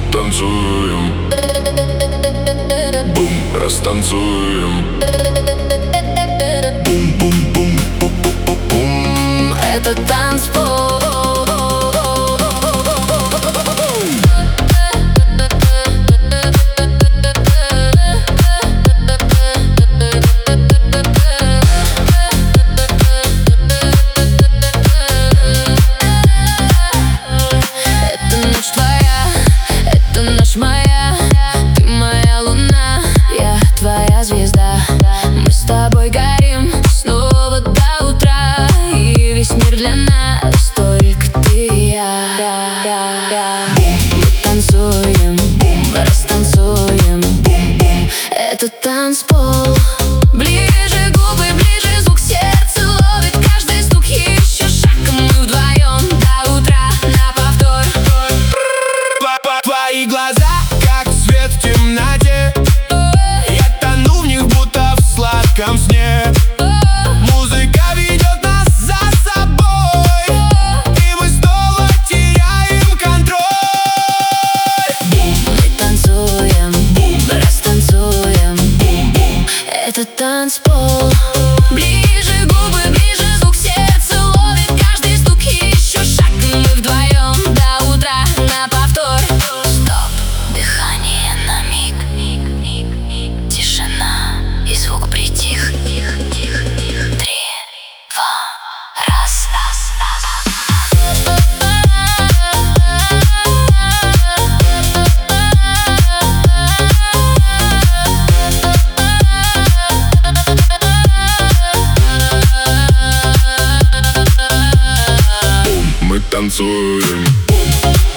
танцуем, бум, растанцуем. Бум-бум-бум-бум-бум-бум. Это танцпол. Моя, ты моя луна, я твоя звезда. Мы с тобой горим снова до утра, и весь мир для нас только ты и я. Мы танцуем, растанцуем. Это танцпол. Ближе губы, ближе звук сердца ловит каждый стук. Еще шаг, и мы вдвоем до утра на повтор. Твои глаза как свет в темноте, я тону в них будто в сладком сне. Музыка ведет нас за собой, и мы снова теряем контроль. Мы танцуем, растанцуем. Это танцпол. Ближе губы, ближе звук сердца ловит каждый стук. Еще шаг, и мы вдвоем до утра на повтор. Стоп, дыхание на миг. Тишина, и звук притих. 3, 2, 1. Мы танцуем.